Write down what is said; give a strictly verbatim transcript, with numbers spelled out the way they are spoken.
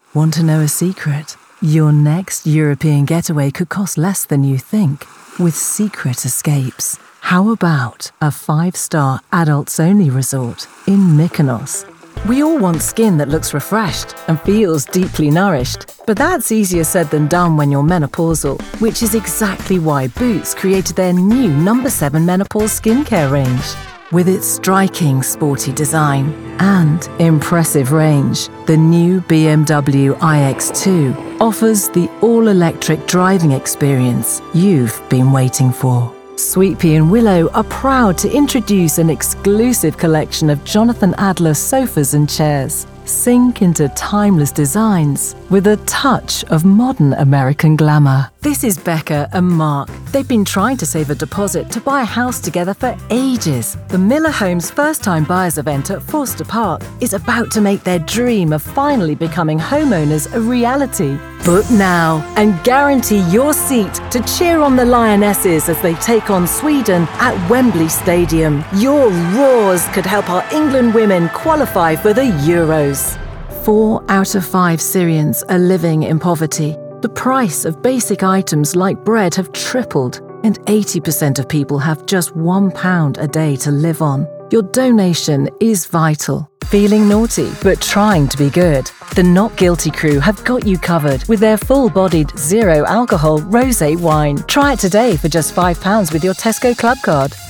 Want to know a secret? Your next European getaway could cost less than you think with Secret Escapes. How about a five-star adults-only resort in Mykonos? We all want skin that looks refreshed and feels deeply nourished, but that's easier said than done when you're menopausal, which is exactly why Boots created their new number seven menopause skincare range. With its striking sporty design and impressive range, the new B M W i X two offers the all-electric driving experience you've been waiting for. Sweet Pea and Willow are proud to introduce an exclusive collection of Jonathan Adler sofas and chairs. Sink into timeless designs with a touch of modern American glamour. This is Becca and Mark. They've been trying to save a deposit to buy a house together for ages. The Miller Homes first-time buyers event at Forster Park is about to make their dream of finally becoming homeowners a reality. Book now and guarantee your seat to cheer on the Lionesses as they take on Sweden at Wembley Stadium. Your roars could help our England women qualify for the Euros. Four out of five Syrians are living in poverty. The price of basic items like bread have tripled, and eighty percent of people have just one pound a day to live on. Your donation is vital. Feeling naughty but trying to be good? The Not Guilty crew have got you covered with their full-bodied, zero-alcohol rosé wine. Try it today for just five pounds with your Tesco Club card.